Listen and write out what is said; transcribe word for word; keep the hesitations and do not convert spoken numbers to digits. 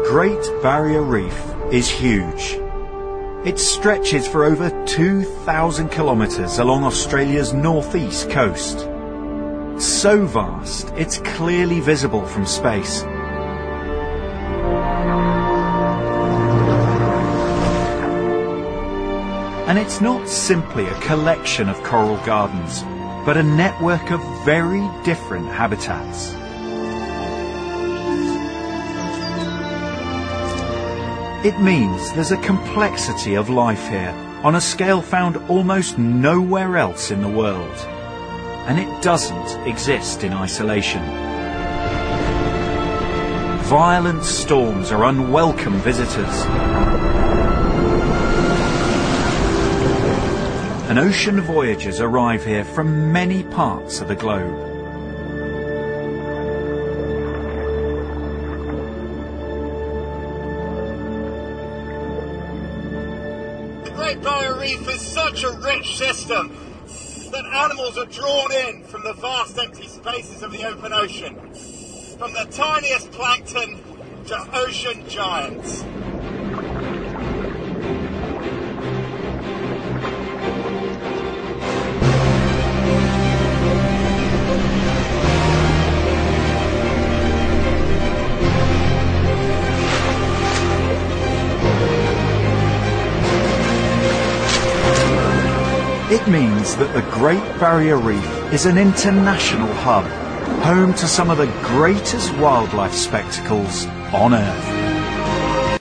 Great Barrier Reef is huge. It stretches for over two thousand kilometres along Australia's northeast coast. So vast, it's clearly visible from space. And it's not simply a collection of coral gardens, but a network of very different habitats. It means there's a complexity of life here on a scale found almost nowhere else in the world. And it doesn't exist in isolation. Violent storms are unwelcome visitors. And ocean voyagers arrive here from many parts of the globe. The Great Barrier Reef is such a rich system that animals are drawn in from the vast empty spaces of the open ocean, from the tiniest plankton to ocean giants. It means that the Great Barrier Reef is an international hub, home to some of the greatest wildlife spectacles on Earth.